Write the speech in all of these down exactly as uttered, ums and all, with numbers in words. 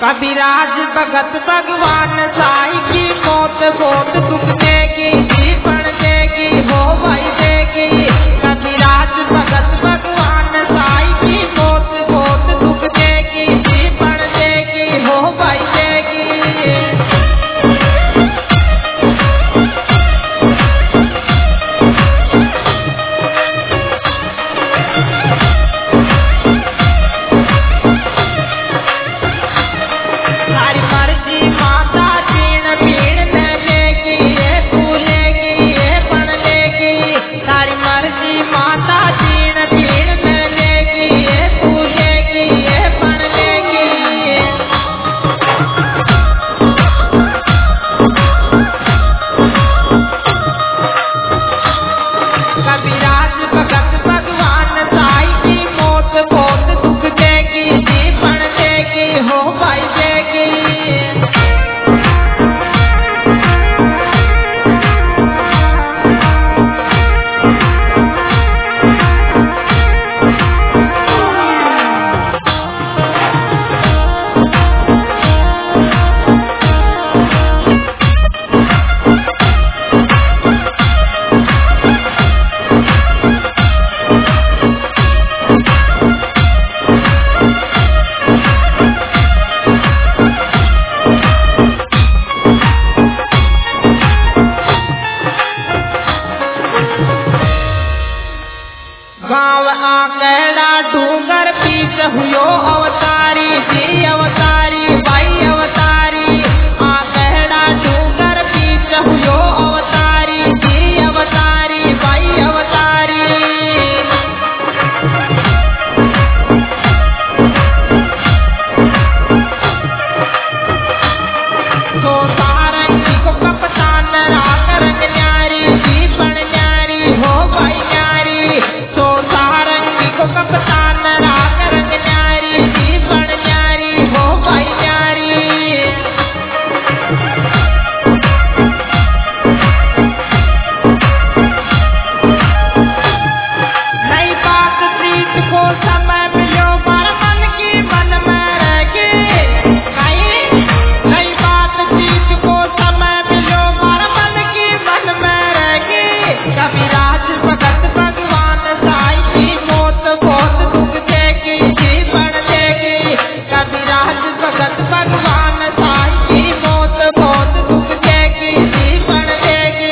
कविराज भगत भगवान साई की मौत बहुत दुख देगी, जीवन देगी, हो भाई देगी। कविराज भगत भगवान साई की मौत बहुत दुख देगी, जीवन देगी, हो भाई देगी। सारी मर्जी माता जीण पीण में लेगी, ये फूलेगी, ये बन लेगी। सारी मर्जी माता जीण पीण में लेगी, ये फूलेगी, ये बन लेगी। कविराज भगत भगवान साई की मौत बहुत दुख देगी, जीवन देगी, हो भाई देगी। गाँव आकेड़ा डूंगर पीछ हुयो अवतारी, जी अवतारी, भाई अवतारी। आकेड़ा डूंगर पीछ हुयो अवतारी, जी अवतारी, भाई अवतारी। तो सारंगी को कप्तान राख रंग न्यारी, जी बन न्यारी, हो भाई न्यारी। तो सारंगी को कप्तान राख रंग न्यारी, जी बन न्यारी, हो भाई न्यारी। नई बात प्रीत को समय मिलो, पर मन की मन में रहेगी। कहीं नई बात प्रीत को समय मिलो, पर मन की मन में रहेगी। कविराज भगत भगवान साई की मौत बहुत दुख देगी, जीवन देगी। कविराज भगत भगवान साई की मौत बहुत दुख देगी, जीवन देगी।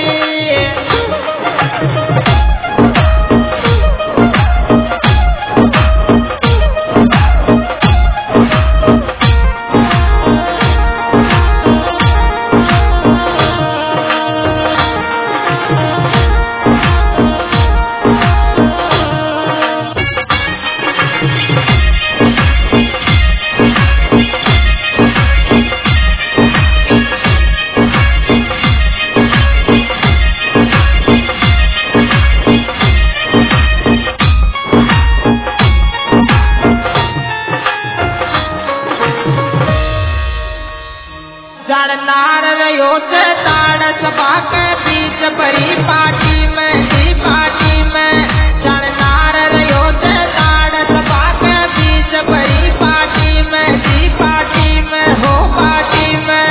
जड़नार रयो से ताड़ सभा के बीच भरी पार्टी में, जी पार्टी में। जड़नार रयो से ताड़ सभा के बीच भरी पार्टी में, जी पार्टी में, हो पार्टी में।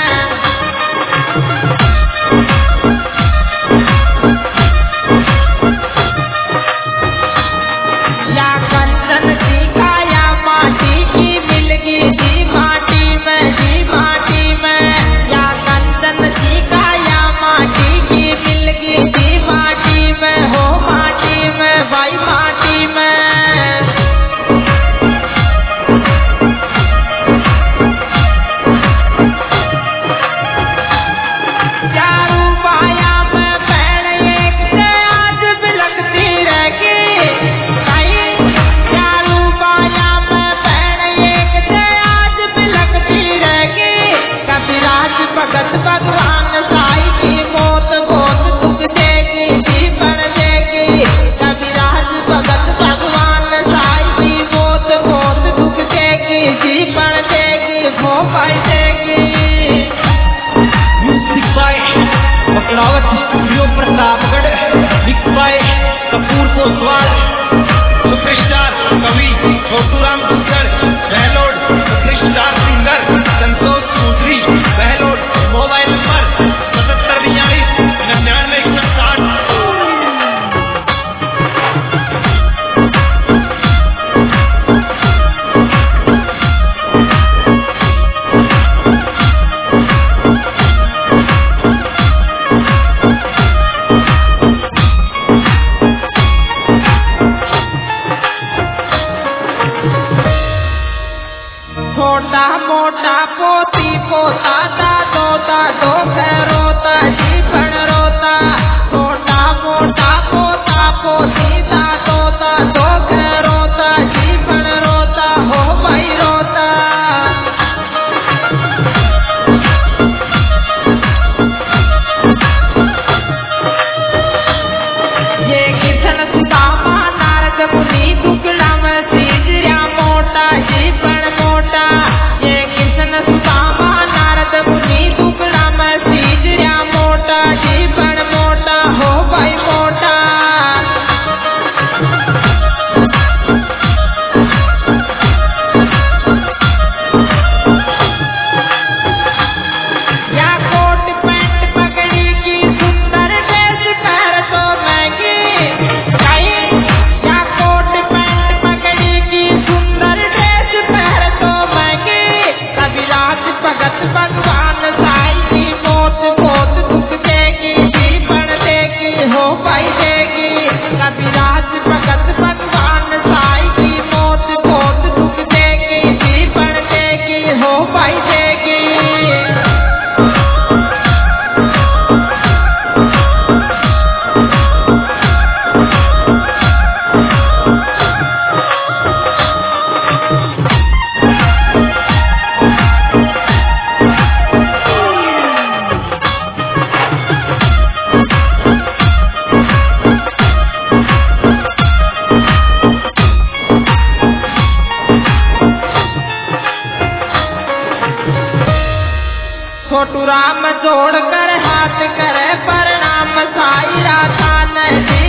या कंचन जी का या माटी की मिलगी, जी माटी में, जी माटी में। या कंचन जी का या माटी की मिलगी, जी माटी में, हो माटी में, भाई माटी में। चारू बाया में बहन एक से आज बिलखती रहेगी। कहीं चारू बाया में बहन एक से आज बिलखती रहेगी। कविराज भगत भगवान साई की मौत बहुत दुख देगी, जीवन देगी। कविराज भगत भगवान साई की मौत बहुत दुख देगी, जीवन देगी, हो भाई देगी। म्यूजिक बाय बकलावत studio Pratapgarh, mix by Kapoor Kotwal, superstar कवि छोटू राम सुंदर, डैलोड सुपरस्टार सिंगर मोटा मोटा पोती पोता दादो दादो के रोता जीवन रोता मोटा मोटा पोता पोती दादो दादो के रोता जीवन रोता हो भाई रोता। ये किसन सुदामा नारद मुनि दुकड़ा में सीजरिया मोटा जीवन मोटा। ये किसन सुदामा नारद मुनि दुकड़ा में सीजरिया मोटा जीवन मोटा हो भाई मोटा। या कोट पैंट पगड़ी की सुंदर ड्रेस पहन तो महंगी कहीं। या कोट पैंट पगड़ी की सुंदर ड्रेस पहन तो महंगी। कबीराज भगत भगवान साईं की मौत बहुत दुख देगी जीवन देगी हो भाई देगी। कबीराज भगत भगवान साईं की मौत बहुत दुख देगी जीवन देगी हो भाई देगी। छोटू राम जोड़ कर हाथ करे प्रणाम साई राधा ने